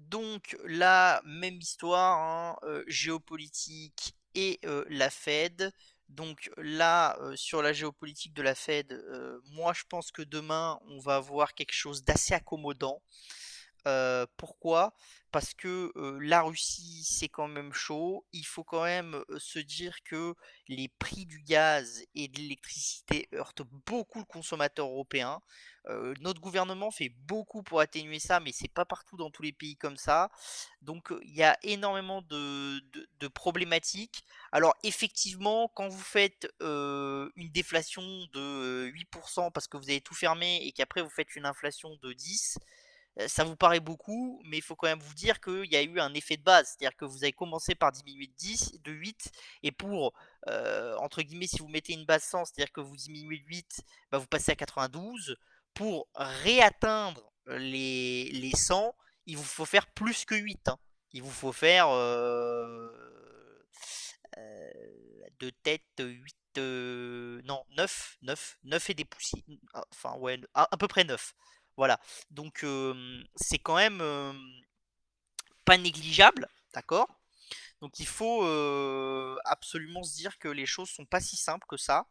Donc là, même histoire, hein, géopolitique et la Fed. Donc là, sur la géopolitique de la Fed, moi je pense que demain on va avoir quelque chose d'assez accommodant. Pourquoi? Parce que la Russie, c'est quand même chaud. Il faut quand même se dire que les prix du gaz et de l'électricité heurtent beaucoup le consommateur européen. Notre gouvernement fait beaucoup pour atténuer ça, mais c'est pas partout dans tous les pays comme ça. Donc il y a énormément de problématiques. Alors effectivement, quand vous faites une déflation de 8% parce que vous avez tout fermé et qu'après vous faites une inflation de 10, ça vous paraît beaucoup, mais il faut quand même vous dire qu'il y a eu un effet de base. C'est-à-dire que vous avez commencé par diminuer de 8, et pour, entre guillemets, si vous mettez une base 100, c'est-à-dire que vous diminuez de 8, bah, vous passez à 92. Pour réatteindre les 100, il vous faut faire plus que 8, hein. Il vous faut faire de tête 8, non, 9 et des poussières. Enfin, ouais, à peu près 9. Voilà. Donc, c'est quand même pas négligeable, d'accord? Donc, il faut absolument se dire que les choses sont pas si simples que ça.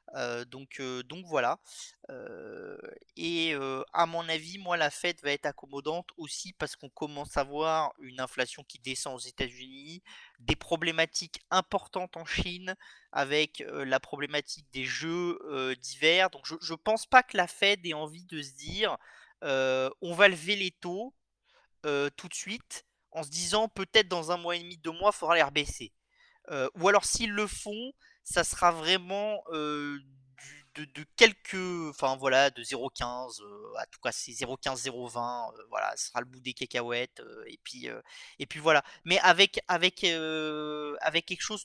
Donc voilà. Euh, et à mon avis, moi, la Fed va être accommodante aussi parce qu'on commence à voir une inflation qui descend aux États-Unis, des problématiques importantes en Chine avec la problématique des jeux d'hiver. Donc je pense pas que la Fed ait envie de se dire on va lever les taux tout de suite en se disant peut-être dans un mois et demi, 2 mois, il faudra les rebaisser. Ou alors s'ils le font, ça sera vraiment de quelques, enfin voilà, de 0,15, à tout cas c'est 0,15, 0,20, voilà, ce sera le bout des cacahuètes, et puis voilà. Mais avec quelque chose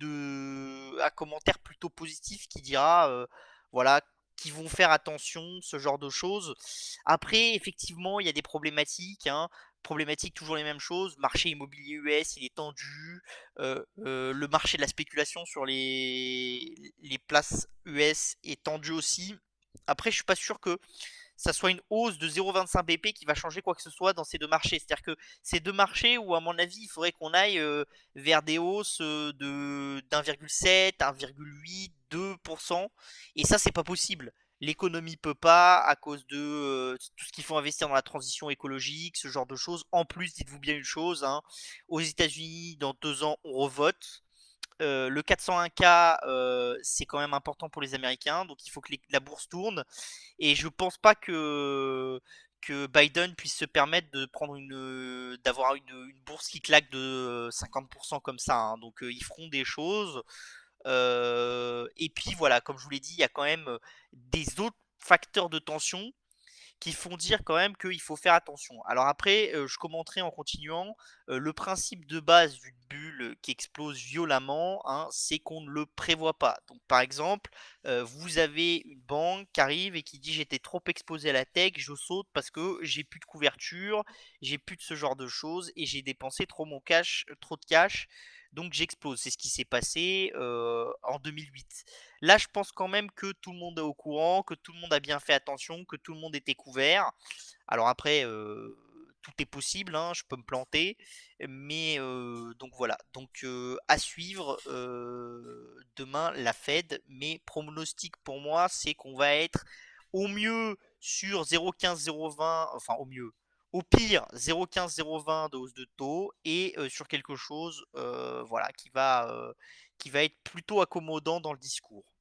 un commentaire plutôt positif qui dira, voilà, qui vont faire attention, ce genre de choses. Après, effectivement, il y a des problématiques, hein. Problématiques, toujours les mêmes choses. Marché immobilier US, il est tendu. Le marché de la spéculation sur les places US est tendu aussi. Après, je suis pas sûr que ça soit une hausse de 0,25 BP qui va changer quoi que ce soit dans ces deux marchés. C'est-à-dire que ces deux marchés où, à mon avis, il faudrait qu'on aille vers des hausses de d'1,7, 1,8, 2%. Et ça, c'est pas possible. L'économie peut pas à cause de tout ce qu'il faut investir dans la transition écologique, ce genre de choses. En plus, dites-vous bien une chose, hein, aux États-Unis, dans 2 ans, on revote. Le 401K, c'est quand même important pour les Américains, donc il faut que la bourse tourne. Et je pense pas que Biden puisse se permettre de prendre d'avoir une bourse qui claque de 50% comme ça, hein. Donc ils feront des choses. Et puis voilà, comme je vous l'ai dit, il y a quand même des autres facteurs de tension qui font dire quand même qu'il faut faire attention. Alors après, je commenterai en continuant. Le principe de base d'une bulle qui explose violemment, hein, c'est qu'on ne le prévoit pas. Donc par exemple, vous avez une banque qui arrive et qui dit j'étais trop exposé à la tech, je saute parce que j'ai plus de couverture, j'ai plus de ce genre de choses et j'ai dépensé trop de cash. Donc j'explose. C'est ce qui s'est passé en 2008. Là, je pense quand même que tout le monde est au courant, que tout le monde a bien fait attention, que tout le monde était couvert. Alors après, tout est possible, hein, je peux me planter, mais donc voilà. Donc à suivre demain la Fed. Mes pronostics pour moi, c'est qu'on va être au mieux sur 0,15, 0,20, enfin au mieux. Au pire, 0,15, 0,20 de hausse de taux et sur quelque chose voilà, qui va être plutôt accommodant dans le discours.